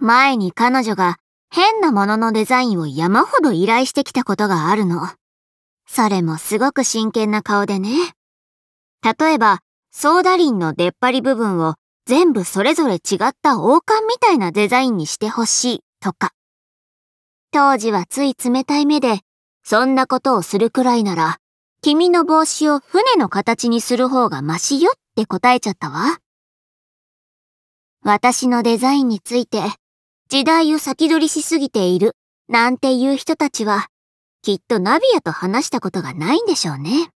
前に彼女が変なもののデザインを山ほど依頼してきたことがあるの。それもすごく真剣な顔でね。例えば、ソーダ林の出っ張り部分を全部それぞれ違った王冠みたいなデザインにしてほしいとか。当時はつい冷たい目で、そんなことをするくらいなら、君の帽子を船の形にする方がマシよって答えちゃったわ。私のデザインについて、時代を先取りしすぎているなんていう人たちは、きっとナビアと話したことがないんでしょうね。